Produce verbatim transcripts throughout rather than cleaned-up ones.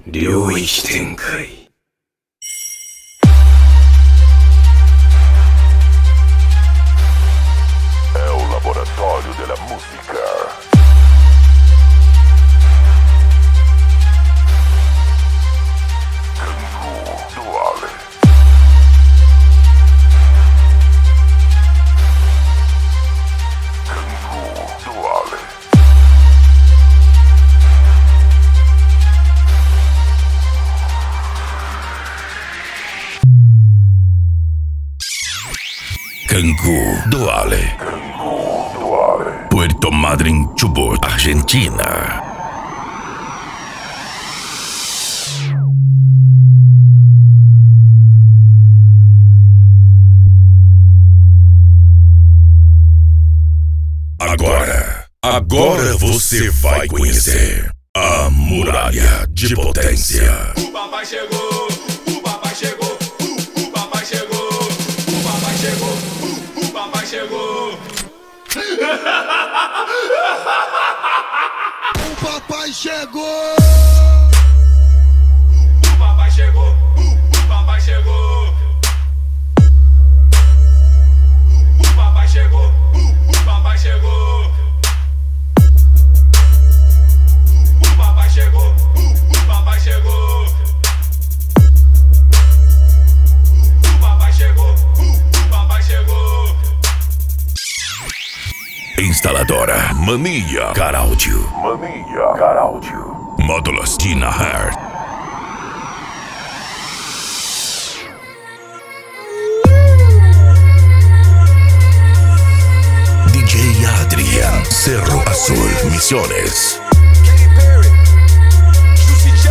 領域展開。 É o laboratório de la música. Kangu Duale. Kangu Duale. Kangu Duale. Kangu Duale. Puerto Madryn, Chubut, Argentina. Agora, agora você vai conhecer a Muralha de Potência. O papai chegou, o papai chegou, o, o papai chegou, o papai chegou, o, o papai chegou. O papai chegou! O papai chegou, o, o papai chegou. O papai chegou, o, o papai chegou. O papai chegou, o, o papai chegou. O papai chegou, o, o papai chegou. Instaladora Mania Car Audio. Mania Car Audio. Módulos Tina Hart. D J Adrian, Cerro Azul, Misiones. Katy Perry, Juicy J.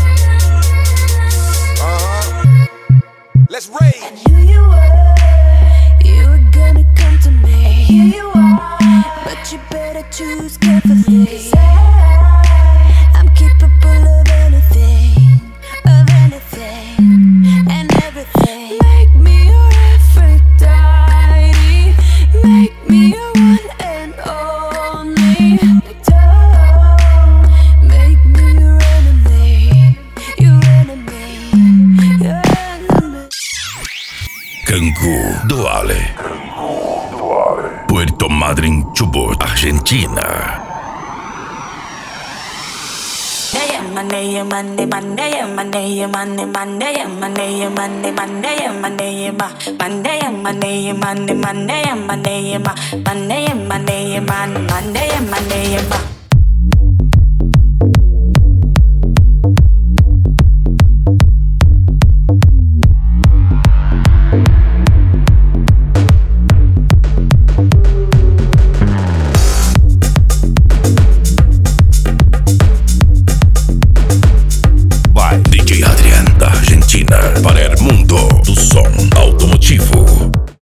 Uh-huh. Let's rage. Knew you were, you were gonna come to me. And here you are, but you better choose carefully. 'Cause I, I'm capable of anything, of anything, and everything. Make me your Aphrodite, make me your one and only. Don't make me your enemy, your enemy, your enemy. Kangu Duale. Kangu Duale. Puerto Madryn, Chubut, Argentina. Monday, Monday, Monday, Monday, Monday, Monday, Monday, Monday, Monday, Monday, Monday, Monday, Monday, Monday, Monday, Monday, Monday, Monday, Monday.